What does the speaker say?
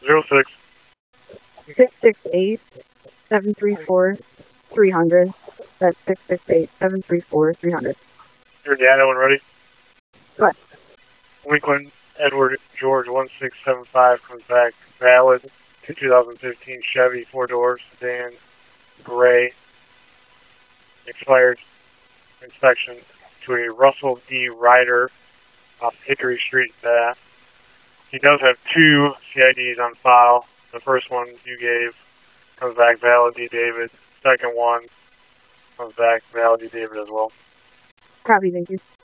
06. 668-734-300. That's 668-734-300. Your data when ready. What? Lincoln Edward George 1675 comes back valid to 2015 Chevy 4-door sedan, gray, expired inspection to a Russell D. Ryder off Hickory Street, Bath. He does have 2 CIDs on file. The first one you gave comes back valid D. David. Second one comes back valid D. David as well. Copy, thank you.